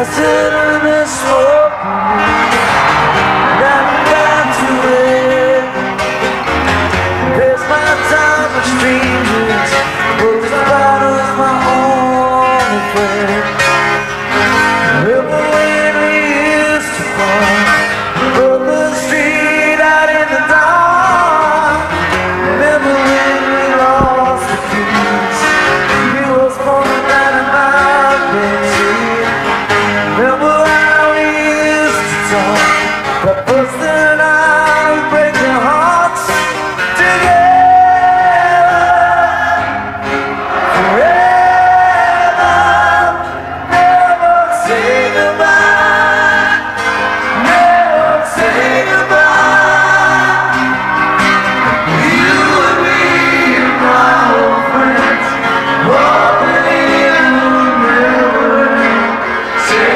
Sitting and smoking, never got to it. There's my time with strangers, but this bottle's my only friend. Remember when we used to walk from the street out in the dark? Remember when we lost the keys? We was falling down in my bed. Remember how we used to talk, but first then I would break their hearts together forever. Never say goodbye, never say goodbye. You and me and my old friends, walking in the memory. Say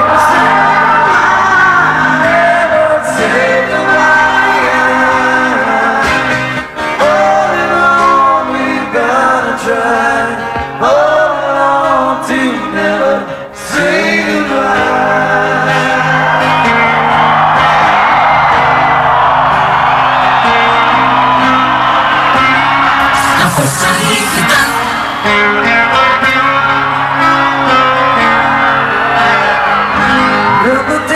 try, hold on to never say goodbye. Remember